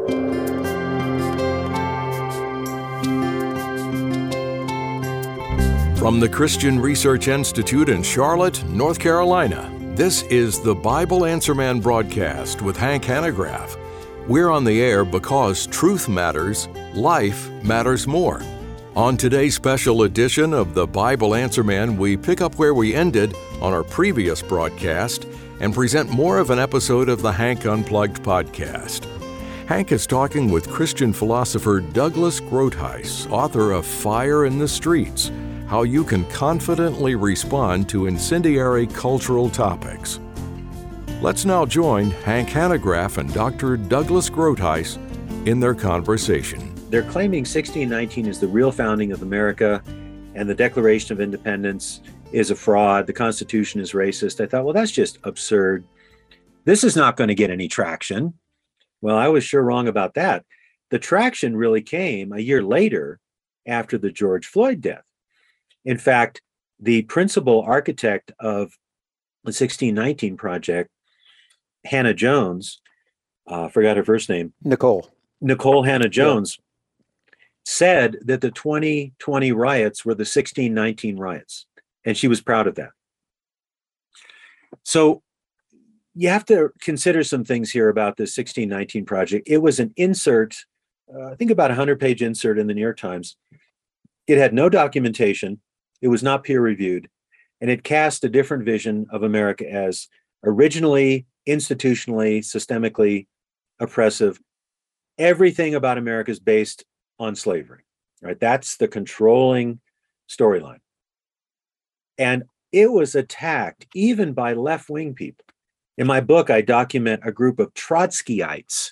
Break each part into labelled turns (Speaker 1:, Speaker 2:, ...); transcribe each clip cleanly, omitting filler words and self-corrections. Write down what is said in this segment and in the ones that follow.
Speaker 1: From the Christian Research Institute in Charlotte, North Carolina, this is the Bible Answer Man broadcast with Hank Hanegraaff. We're on the air because truth matters, life matters more. On today's special edition of the Bible Answer Man, we pick up where we ended on our previous broadcast and present more of an episode of the Hank Unplugged podcast. Hank is talking with Christian philosopher Douglas Groothuis, author of Fire in the Streets: How You Can Confidently Respond to Incendiary Cultural Topics. Let's now join Hank Hanegraaff and Dr. Douglas Groothuis in their conversation.
Speaker 2: They're claiming 1619 is the real founding of America, and the Declaration of Independence is a fraud. The Constitution is racist. I thought, well, that's just absurd. This is not going to get any traction. Well, I was sure wrong about that. The traction really came a year later after the George Floyd death. In fact, the principal architect of the 1619 Project, Hannah Jones, forgot her first name.
Speaker 3: Nicole
Speaker 2: Hannah Jones, said that the 2020 riots were the 1619 riots, and she was proud of that. So you have to consider some things here about the 1619 Project. It was an insert, I think about a 100-page insert in the New York Times. It had no documentation. It was not peer-reviewed, and it cast a different vision of America as originally, institutionally, systemically oppressive. Everything about America is based on slavery, right? That's the controlling storyline. And it was attacked even by left-wing people. In my book, I document a group of Trotskyites.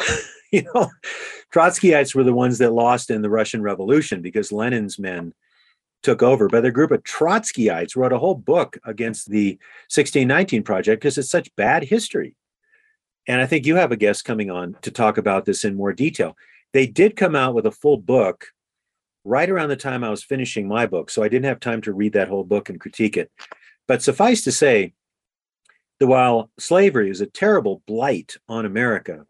Speaker 2: Trotskyites were the ones that lost in the Russian Revolution because Lenin's men took over. But a group of Trotskyites wrote a whole book against the 1619 Project because it's such bad history. And I think you have a guest coming on to talk about this in more detail. They did come out with a full book right around the time I was finishing my book, so I didn't have time to read that whole book and critique it. But suffice to say that while slavery is a terrible blight on America,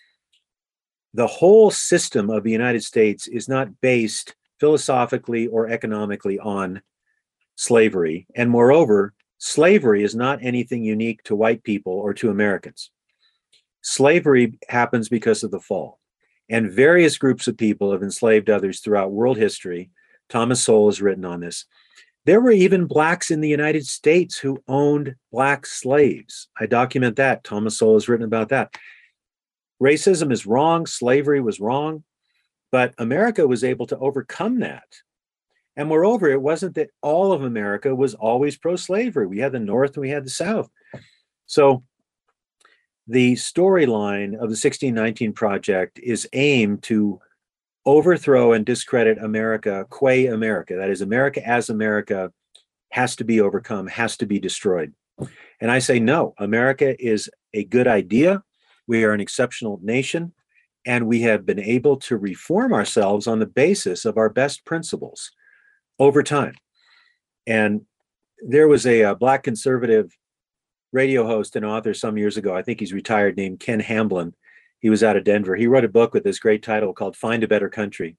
Speaker 2: the whole system of the United States is not based philosophically or economically on slavery. And moreover, slavery is not anything unique to white people or to Americans. Slavery happens because of the fall. And various groups of people have enslaved others throughout world history. Thomas Sowell has written on this. There were even blacks in the United States who owned black slaves. I document that. Thomas Sowell has written about that. Racism is wrong. Slavery was wrong. But America was able to overcome that. And moreover, it wasn't that all of America was always pro-slavery. We had the North and we had the South. So the storyline of the 1619 Project is aimed to overthrow and discredit America, qua America. That is, America as America has to be overcome, has to be destroyed. And I say, no, America is a good idea. We are an exceptional nation. And we have been able to reform ourselves on the basis of our best principles over time. And there was a Black conservative radio host and author some years ago, I think he's retired, named Ken Hamblin. He was out of Denver. He wrote a book with this great title called Find a Better Country.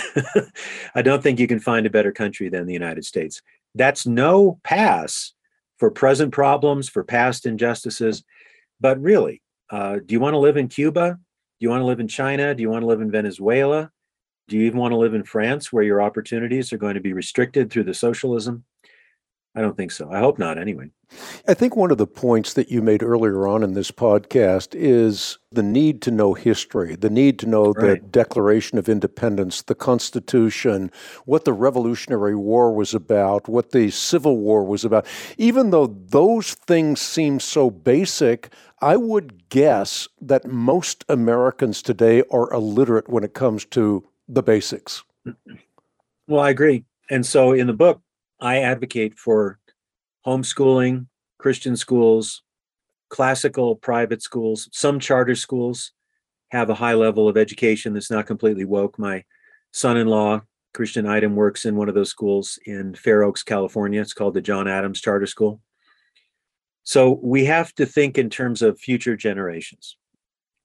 Speaker 2: I don't think you can find a better country than the United States. That's no pass for present problems, for past injustices. But really, do you want to live in Cuba? Do you want to live in China? Do you want to live in Venezuela? Do you even want to live in France, where your opportunities are going to be restricted through the socialism? I don't think so. I hope not, anyway.
Speaker 3: I think one of the points that you made earlier on in this podcast is the need to know history, the need to know the Declaration of Independence, the Constitution, what the Revolutionary War was about, what the Civil War was about. Even though those things seem so basic, I would guess that most Americans today are illiterate when it comes to the basics.
Speaker 2: Well, I agree. And so in the book, I advocate for homeschooling, Christian schools, classical private schools. Some charter schools have a high level of education that's not completely woke. My son-in-law, Christian Idem, works in one of those schools in Fair Oaks, California. It's called the John Adams Charter School. So we have to think in terms of future generations.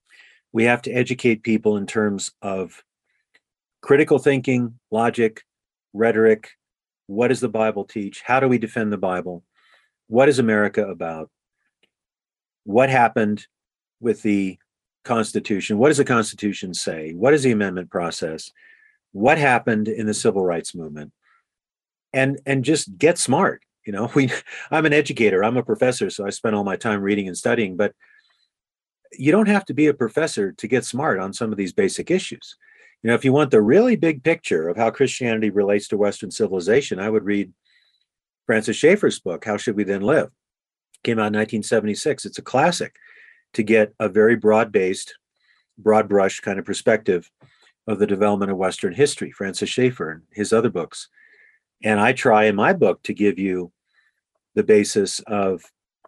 Speaker 2: We have to educate people in terms of critical thinking, logic, rhetoric. What does the Bible teach? How do we defend the Bible? What is America about? What happened with the Constitution? What does the Constitution say? What is the amendment process? What happened in the civil rights movement? And just get smart. I'm an educator, I'm a professor, so I spend all my time reading and studying, but you don't have to be a professor to get smart on some of these basic issues. If you want the really big picture of how Christianity relates to Western civilization, I would read Francis Schaeffer's book, How Should We Then Live? Came out in 1976. It's a classic to get a very broad-based, broad brush kind of perspective of the development of Western history, Francis Schaeffer and his other books. And I try in my book to give you the basis of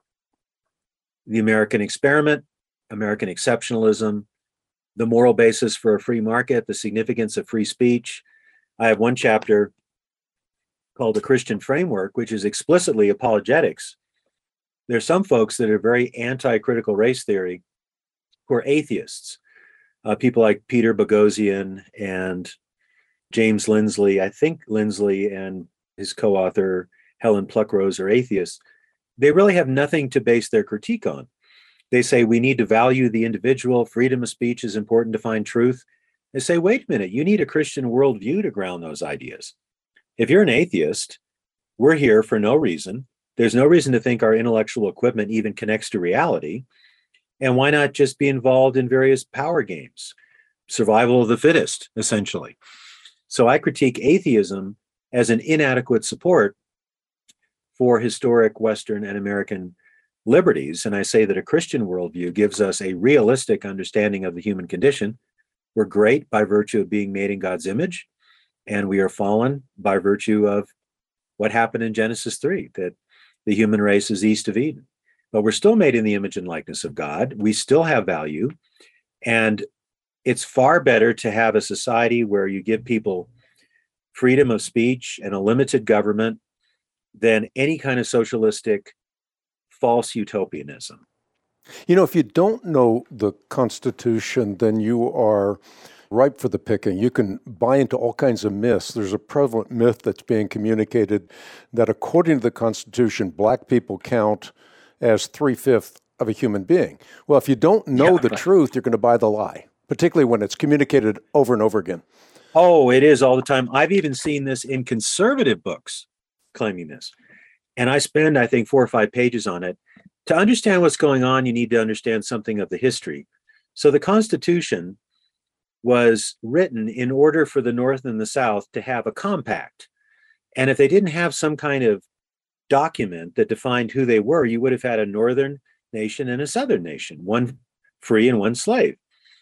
Speaker 2: the American experiment, American exceptionalism, the moral basis for a free market, the significance of free speech. I have one chapter called The Christian Framework, which is explicitly apologetics. There's some folks that are very anti-critical race theory who are atheists. People like Peter Boghossian and James Lindsley. I think Lindsley and his co-author Helen Pluckrose are atheists. They really have nothing to base their critique on. They say we need to value the individual. Freedom of speech is important to find truth. They say, wait a minute, you need a Christian worldview to ground those ideas. If you're an atheist, we're here for no reason. There's no reason to think our intellectual equipment even connects to reality. And why not just be involved in various power games? Survival of the fittest, essentially. So I critique atheism as an inadequate support for historic Western and American liberties. And I say that a Christian worldview gives us a realistic understanding of the human condition. We're great by virtue of being made in God's image, and we are fallen by virtue of what happened in Genesis 3, that the human race is east of Eden. But we're still made in the image and likeness of God. We still have value. And it's far better to have a society where you give people freedom of speech and a limited government than any kind of socialistic false utopianism.
Speaker 3: If you don't know the Constitution, then you are ripe for the picking. You can buy into all kinds of myths. There's a prevalent myth that's being communicated that according to the Constitution, black people count as 3/5 of a human being. Well, if you don't know the truth, you're going to buy the lie, particularly when it's communicated over and over again.
Speaker 2: Oh, it is all the time. I've even seen this in conservative books claiming this. And I spend, I think, 4 or 5 pages on it. To understand what's going on, you need to understand something of the history. So the Constitution was written in order for the North and the South to have a compact. And if they didn't have some kind of document that defined who they were, you would have had a Northern nation and a Southern nation, one free and one slave.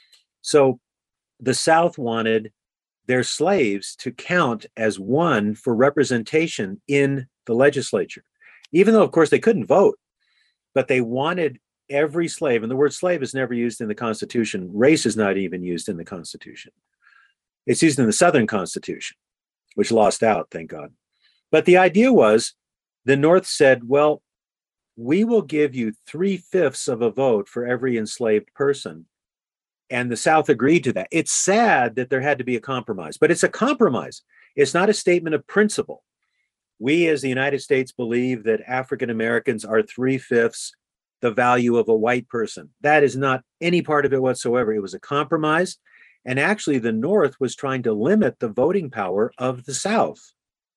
Speaker 2: So the South wanted their slaves to count as one for representation in the legislature, even though, of course, they couldn't vote, but they wanted every slave, and the word slave is never used in the Constitution. Race is not even used in the Constitution. It's used in the Southern Constitution, which lost out, thank God. But the idea was the North said, well, we will give you 3/5 of a vote for every enslaved person. And the South agreed to that. It's sad that there had to be a compromise, but it's a compromise. It's not a statement of principle. We as the United States believe that African Americans are 3/5 the value of a white person. That is not any part of it whatsoever. It was a compromise. And actually, the North was trying to limit the voting power of the South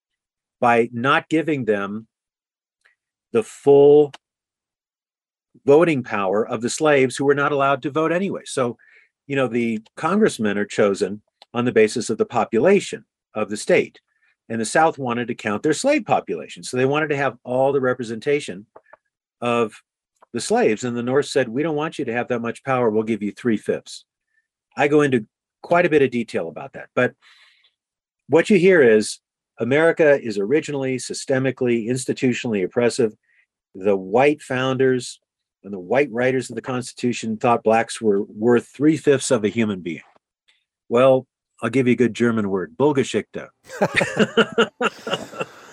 Speaker 2: by not giving them the full voting power of the slaves who were not allowed to vote anyway. So, the congressmen are chosen on the basis of the population of the state. And the South wanted to count their slave population. So they wanted to have all the representation of the slaves. And the North said, we don't want you to have that much power. We'll give you 3/5. I go into quite a bit of detail about that. But what you hear is America is originally systemically, institutionally oppressive. The white founders and the white writers of the Constitution thought blacks were worth 3/5 of a human being. Well, I'll give you a good German word, Bürgergeschichte.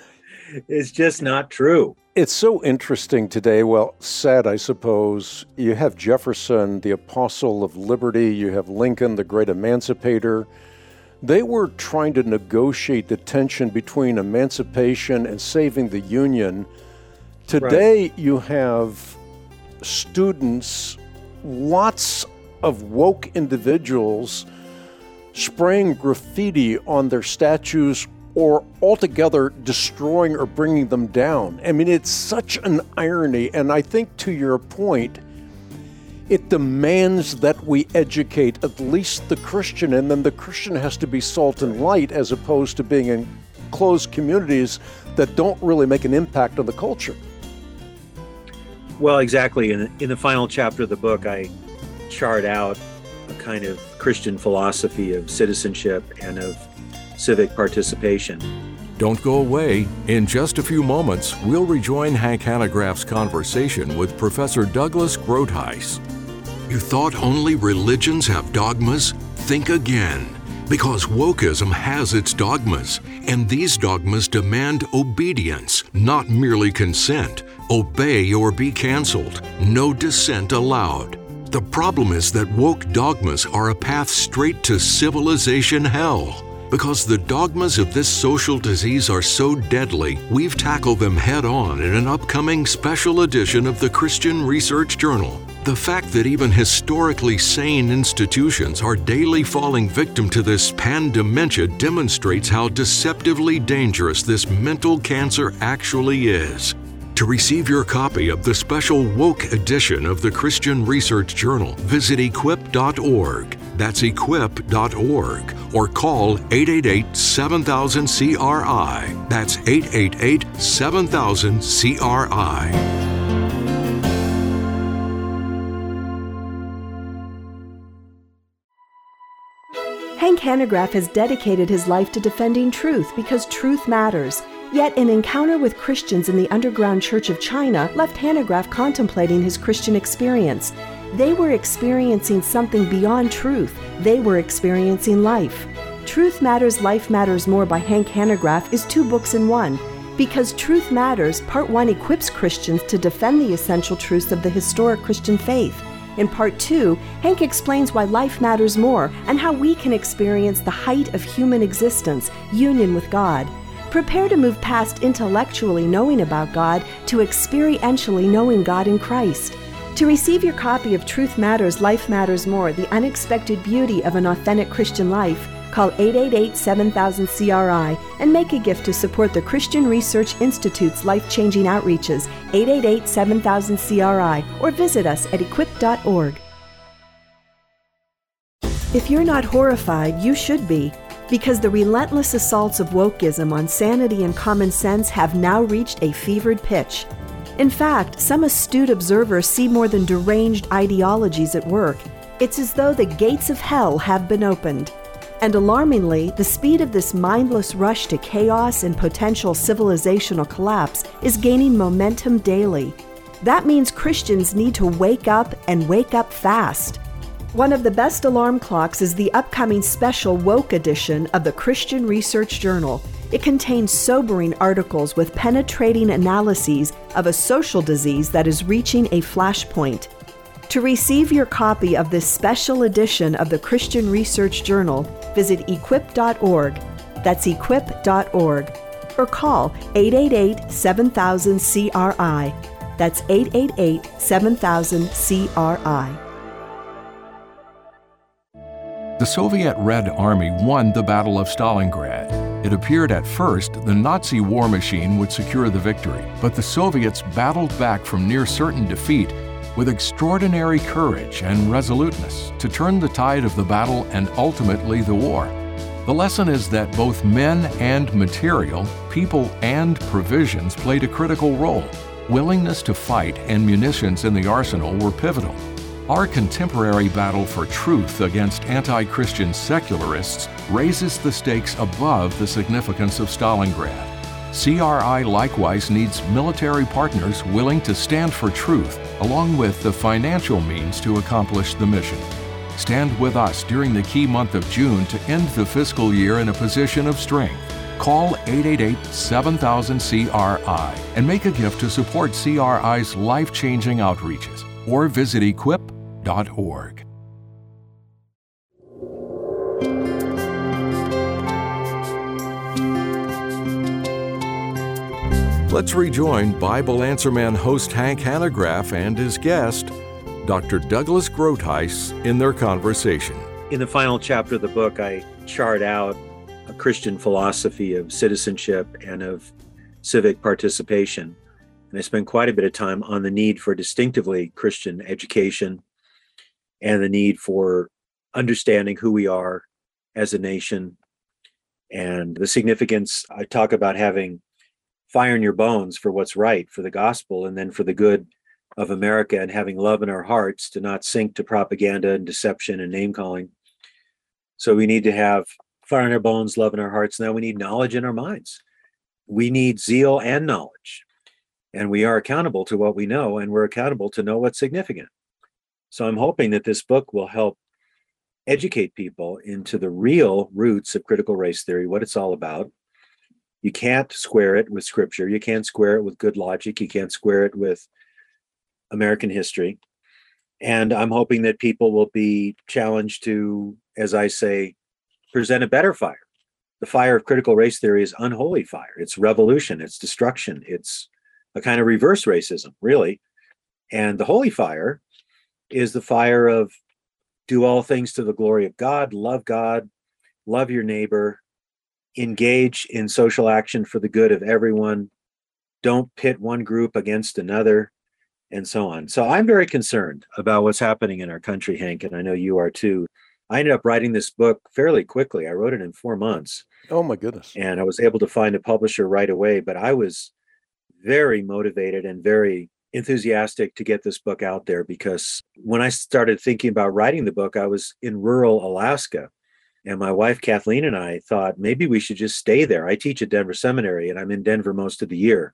Speaker 2: It's just not true.
Speaker 3: It's so interesting today. Well, sad, I suppose. You have Jefferson, the apostle of liberty. You have Lincoln, the great emancipator. They were trying to negotiate the tension between emancipation and saving the Union. Today, you have students, lots of woke individuals spraying graffiti on their statues or altogether destroying or bringing them down. I mean, it's such an irony. And I think, to your point, it demands that we educate at least the Christian, and then the Christian has to be salt and light as opposed to being in closed communities that don't really make an impact on the culture.
Speaker 2: Well, exactly. In the final chapter of the book, I chart out a kind of Christian philosophy of citizenship and of civic participation.
Speaker 1: Don't go away. In just a few moments, we'll rejoin Hank Hanegraaff's conversation with Professor Douglas Groothuis. You thought only religions have dogmas? Think again. Because wokeism has its dogmas, and these dogmas demand obedience, not merely consent. Obey or be canceled. No dissent allowed. The problem is that woke dogmas are a path straight to civilization hell. Because the dogmas of this social disease are so deadly, we've tackled them head-on in an upcoming special edition of the Christian Research Journal. The fact that even historically sane institutions are daily falling victim to this pan-dementia demonstrates how deceptively dangerous this mental cancer actually is. To receive your copy of the special woke edition of the Christian Research Journal, visit equip.org. That's equip.org. Or call 888-7000-CRI. That's 888-7000-CRI.
Speaker 4: Hank Hanegraaff has dedicated his life to defending truth because truth matters. Yet an encounter with Christians in the underground Church of China left Hanegraaff contemplating his Christian experience. They were experiencing something beyond truth. They were experiencing life. Truth Matters, Life Matters More by Hank Hanegraaff is 2 books in one. Because Truth Matters, Part 1 equips Christians to defend the essential truths of the historic Christian faith. In Part 2, Hank explains why life matters more and how we can experience the height of human existence, union with God. Prepare to move past intellectually knowing about God to experientially knowing God in Christ. To receive your copy of Truth Matters, Life Matters More, The Unexpected Beauty of an Authentic Christian Life, call 888-7000-CRI and make a gift to support the Christian Research Institute's life-changing outreaches, 888-7000-CRI, or visit us at equip.org. If you're not horrified, you should be, because the relentless assaults of wokeism on sanity and common sense have now reached a fevered pitch. In fact, some astute observers see more than deranged ideologies at work. It's as though the gates of hell have been opened. And alarmingly, the speed of this mindless rush to chaos and potential civilizational collapse is gaining momentum daily. That means Christians need to wake up and wake up fast. One of the best alarm clocks is the upcoming special woke edition of the Christian Research Journal. It contains sobering articles with penetrating analyses of a social disease that is reaching a flashpoint. To receive your copy of this special edition of the Christian Research Journal, visit equip.org. That's equip.org. Or call 888-7000-CRI. That's 888-7000-CRI.
Speaker 1: The Soviet Red Army won the Battle of Stalingrad. It appeared at first the Nazi war machine would secure the victory, but the Soviets battled back from near certain defeat with extraordinary courage and resoluteness to turn the tide of the battle and ultimately the war. The lesson is that both men and material, people and provisions played a critical role. Willingness to fight and munitions in the arsenal were pivotal. Our contemporary battle for truth against anti-Christian secularists raises the stakes above the significance of Stalingrad. CRI likewise needs military partners willing to stand for truth, along with the financial means to accomplish the mission. Stand with us during the key month of June to end the fiscal year in a position of strength. Call 888-7000-CRI and make a gift to support CRI's life-changing outreaches, or visit equip.org. Let's rejoin Bible Answer Man host Hank Hanegraaff and his guest, Dr. Douglas Groothuis, in their conversation.
Speaker 2: In the final chapter of the book, I chart out a Christian philosophy of citizenship and of civic participation. And I spend quite a bit of time on the need for distinctively Christian education and the need for understanding who we are as a nation and the significance. I talk about having fire in your bones for what's right, for the gospel, and then for the good of America, and having love in our hearts to not sink to propaganda and deception and name calling. So we need to have fire in our bones, love in our hearts. Now we need knowledge in our minds. We need zeal and knowledge. And we are accountable to what we know, and we're accountable to know what's significant. So I'm hoping that this book will help educate people into the real roots of critical race theory, what it's all about. You can't square it with scripture. You can't square it with good logic. You can't square it with American history. And I'm hoping that people will be challenged to, as I say, present a better fire. The fire of critical race theory is unholy fire. It's revolution. It's destruction. It's a kind of reverse racism, really. And the holy fire is the fire of do all things to the glory of God, love your neighbor, engage in social action for the good of everyone, don't pit one group against another, and so on. So I'm very concerned about what's happening in our country, Hank, and I know you are too. I ended up writing this book fairly quickly. I wrote it in 4 months.
Speaker 3: Oh, my goodness.
Speaker 2: And I was able to find a publisher right away, but I was very motivated and very enthusiastic to get this book out there, because when I started thinking about writing the book, I was in rural Alaska. And my wife, Kathleen, and I thought maybe we should just stay there. I teach at Denver Seminary, and I'm in Denver most of the year.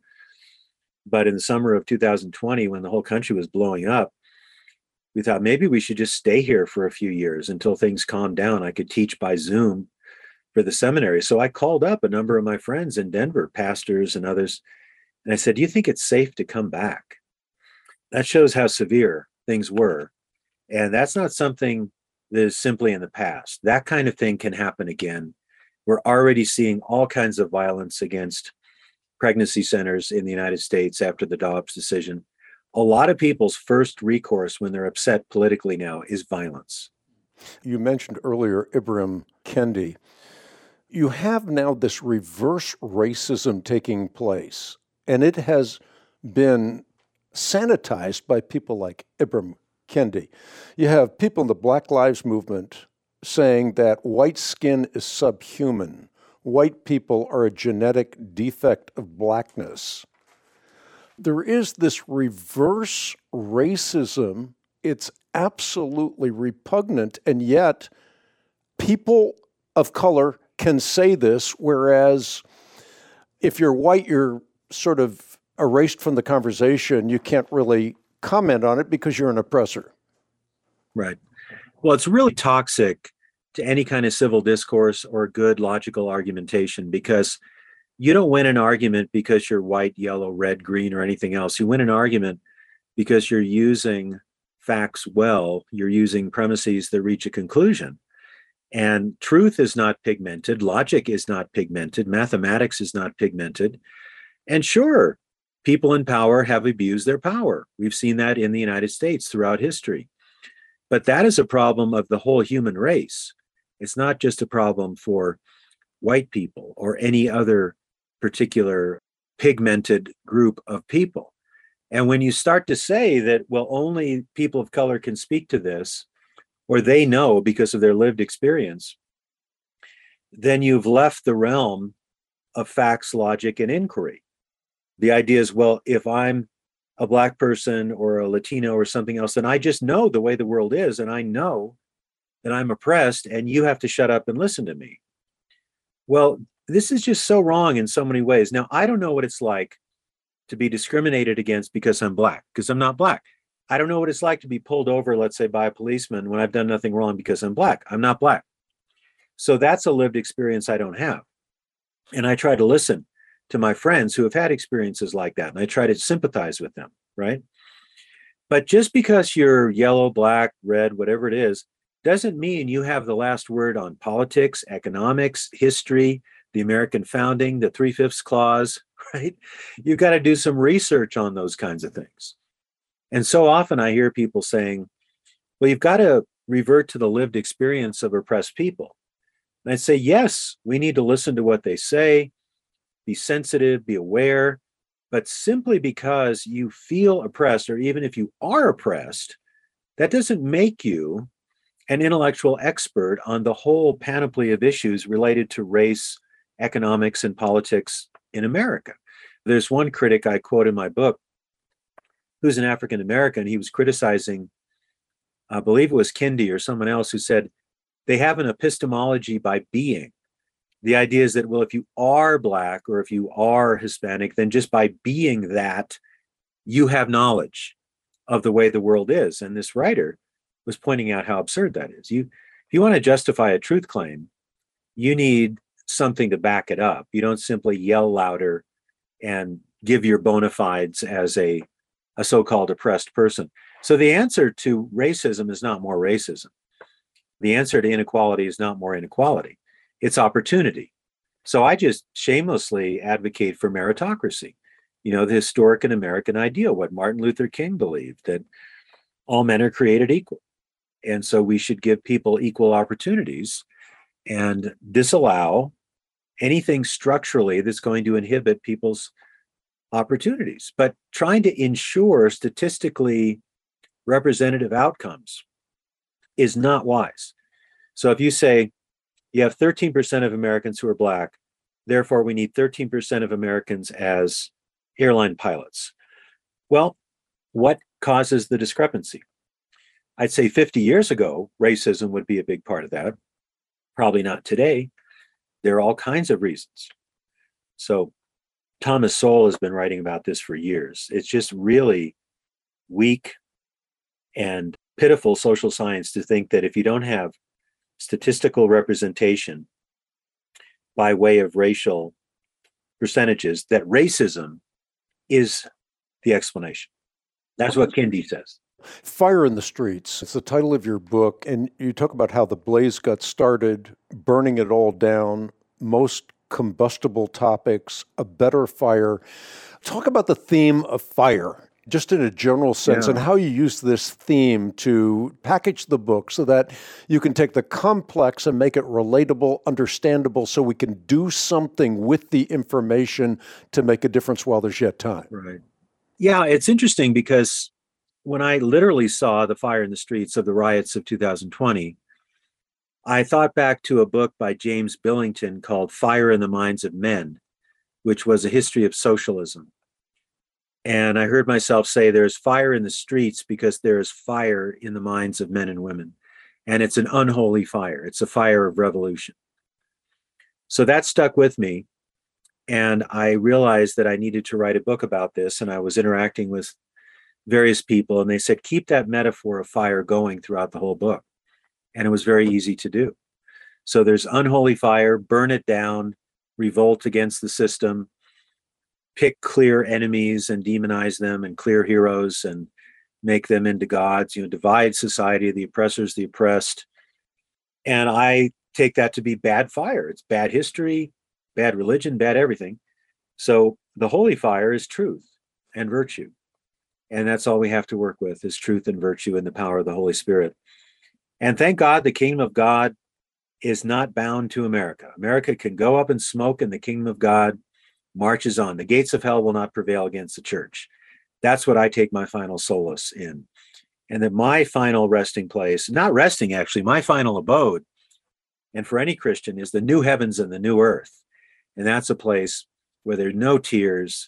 Speaker 2: But in the summer of 2020, when the whole country was blowing up, we thought maybe we should just stay here for a few years until things calmed down. I could teach by Zoom for the seminary. So I called up a number of my friends in Denver, pastors and others, and I said, do you think it's safe to come back? That shows how severe things were. And that's not something that is simply in the past. That kind of thing can happen again. We're already seeing all kinds of violence against pregnancy centers in the United States after the Dobbs decision. A lot of people's first recourse when they're upset politically now is violence.
Speaker 3: You mentioned earlier Ibram Kendi. You have now this reverse racism taking place, and it has been sanitized by people like Ibram Kendi. You have people in the Black Lives Movement saying that white skin is subhuman. White people are a genetic defect of blackness. There is this reverse racism. It's absolutely repugnant, and yet people of color can say this, whereas if you're white, you're sort of erased from the conversation. You can't really comment on it because you're an oppressor.
Speaker 2: Right. Well, it's really toxic to any kind of civil discourse or good logical argumentation, because you don't win an argument because you're white, yellow, red, green, or anything else. You win an argument because you're using facts well. You're using premises that reach a conclusion. And truth is not pigmented. Logic is not pigmented. Mathematics is not pigmented. And sure, people in power have abused their power. We've seen that in the United States throughout history. But that is a problem of the whole human race. It's not just a problem for white people or any other particular pigmented group of people. And when you start to say that, well, only people of color can speak to this, or they know because of their lived experience, then you've left the realm of facts, logic, and inquiry. The idea is, well, if I'm a Black person or a Latino or something else, then I just know the way the world is, and I know that I'm oppressed, and you have to shut up and listen to me. Well, this is just so wrong in so many ways. Now, I don't know what it's like to be discriminated against because I'm Black, because I'm not Black. I don't know what it's like to be pulled over, let's say, by a policeman when I've done nothing wrong because I'm Black. I'm not Black. So that's a lived experience I don't have. And I try to listen to my friends who have had experiences like that. And I try to sympathize with them, right? But just because you're yellow, black, red, whatever it is, doesn't mean you have the last word on politics, economics, history, the American founding, the 3/5 clause, right? You've got to do some research on those kinds of things. And so often I hear people saying, well, you've got to revert to the lived experience of oppressed people. And I'd say, yes, we need to listen to what they say, be sensitive, be aware. But simply because you feel oppressed, or even if you are oppressed, that doesn't make you an intellectual expert on the whole panoply of issues related to race, economics, and politics in America. There's one critic I quote in my book who's an African American. He was criticizing, I believe it was Kendi or someone else, who said they have an epistemology by being. The idea is that, well, if you are Black or if you are Hispanic, then just by being that, you have knowledge of the way the world is. And this writer was pointing out how absurd that is. If you want to justify a truth claim, you need something to back it up. You don't simply yell louder and give your bona fides as a so-called oppressed person. So the answer to racism is not more racism. The answer to inequality is not more inequality. It's opportunity. So I just shamelessly advocate for meritocracy. The historic and American ideal, what Martin Luther King believed, that all men are created equal. And so we should give people equal opportunities and disallow anything structurally that's going to inhibit people's opportunities. But trying to ensure statistically representative outcomes is not wise. So if you say, you have 13% of Americans who are Black, therefore we need 13% of Americans as airline pilots. Well, what causes the discrepancy? I'd say 50 years ago, racism would be a big part of that. Probably not today. There are all kinds of reasons. So Thomas Sowell has been writing about this for years. It's just really weak and pitiful social science to think that if you don't have statistical representation by way of racial percentages, that racism is the explanation. That's what Kendi says.
Speaker 3: Fire in the Streets. It's the title of your book, and you talk about how the blaze got started, burning it all down, most combustible topics, a better fire. Talk about the theme of fire, just in a general sense, and how you use this theme to package the book so that you can take the complex and make it relatable, understandable, so we can do something with the information to make a difference while there's yet time.
Speaker 2: Right. Yeah, it's interesting because when I literally saw the fire in the streets of the riots of 2020, I thought back to a book by James Billington called Fire in the Minds of Men, which was a history of socialism. And I heard myself say there's fire in the streets because there is fire in the minds of men and women. And it's an unholy fire. It's a fire of revolution. So that stuck with me. And I realized that I needed to write a book about this. And I was interacting with various people, and they said, keep that metaphor of fire going throughout the whole book. And it was very easy to do. So there's unholy fire, burn it down, revolt against the system, pick clear enemies and demonize them, and clear heroes and make them into gods, divide society, the oppressors, the oppressed. And I take that to be bad fire. It's bad history, bad religion, bad everything. So the holy fire is truth and virtue. And that's all we have to work with, is truth and virtue and the power of the Holy Spirit. And thank God the kingdom of God is not bound to America. America can go up in smoke, and the kingdom of God marches on. The gates of hell will not prevail against the church. That's what I take my final solace in. And that my final resting place, not resting actually, my final abode, and for any Christian, is the new heavens and the new earth. And that's a place where there's no tears,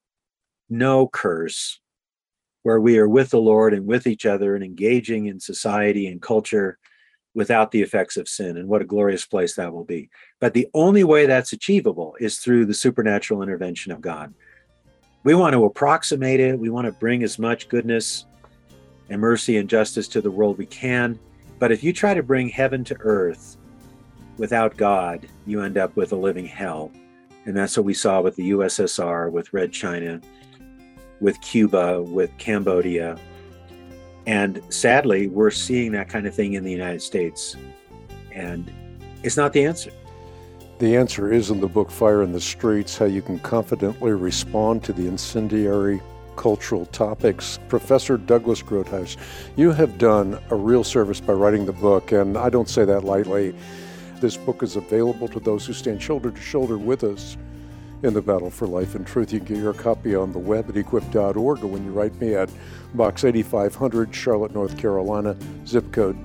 Speaker 2: no curse, where we are with the Lord and with each other and engaging in society and culture without the effects of sin. And what a glorious place that will be. But the only way that's achievable is through the supernatural intervention of God. We want to approximate it. We want to bring as much goodness and mercy and justice to the world we can. But if you try to bring heaven to earth without God, you end up with a living hell. And that's what we saw with the USSR, with Red China, with Cuba, with Cambodia. And sadly, we're seeing that kind of thing in the United States. And it's not the answer.
Speaker 3: The answer is in the book Fire in the Streets, How You Can Confidently Respond to the Incendiary Cultural Topics. Professor Douglas Groothuis, you have done a real service by writing the book, and I don't say that lightly. This book is available to those who stand shoulder to shoulder with us in the battle for life and truth. You can get your copy on the web at equip.org, or when you write me at Box 8500, Charlotte, North Carolina, zip code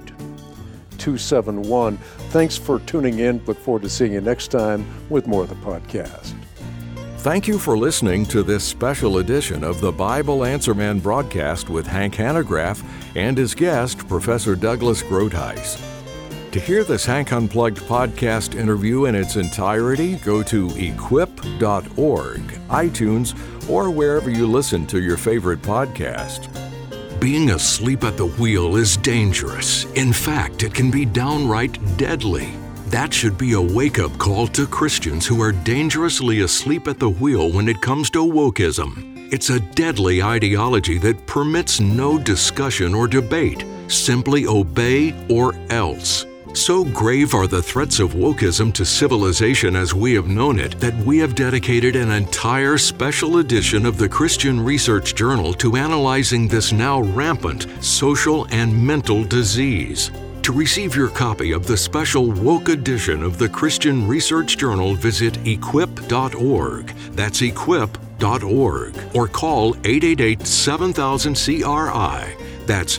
Speaker 3: 28271. Thanks for tuning in. Look forward to seeing you next time with more of the podcast.
Speaker 1: Thank you for listening to this special edition of the Bible Answer Man broadcast with Hank Hanegraaff and his guest, Professor Douglas Groothuis. To hear this Hank Unplugged podcast interview in its entirety, go to equip.org, iTunes, or wherever you listen to your favorite podcast. Being asleep at the wheel is dangerous. In fact, it can be downright deadly. That should be a wake-up call to Christians who are dangerously asleep at the wheel when it comes to wokeism. It's a deadly ideology that permits no discussion or debate. Simply obey or else. So grave are the threats of wokeism to civilization as we have known it that we have dedicated an entire special edition of the Christian Research Journal to analyzing this now rampant social and mental disease. To receive your copy of the special woke edition of the Christian Research Journal, visit equip.org. That's equip.org. Or call 888-7000-CRI. That's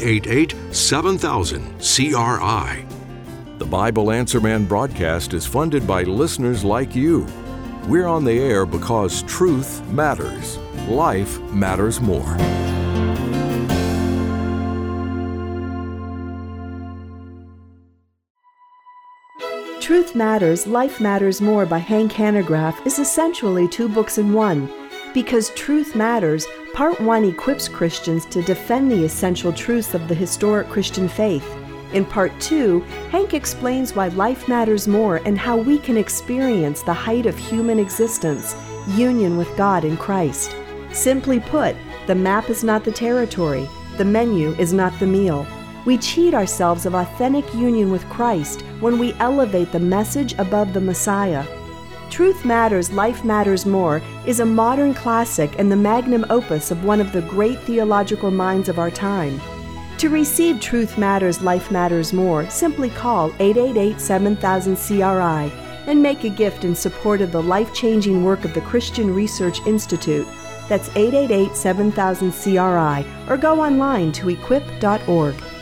Speaker 1: 888-7000-CRI. The Bible Answer Man broadcast is funded by listeners like you. We're on the air because truth matters. Life matters more.
Speaker 4: Truth Matters, Life Matters More by Hank Hanegraaff is essentially 2 books in one. Because Truth Matters, Part 1 equips Christians to defend the essential truths of the historic Christian faith. In Part 2, Hank explains why life matters more and how we can experience the height of human existence, union with God in Christ. Simply put, the map is not the territory, the menu is not the meal. We cheat ourselves of authentic union with Christ when we elevate the message above the Messiah. Truth Matters, Life Matters More is a modern classic and the magnum opus of one of the great theological minds of our time. To receive Truth Matters, Life Matters More, simply call 888-7000-CRI and make a gift in support of the life-changing work of the Christian Research Institute. That's 888-7000-CRI, or go online to equip.org.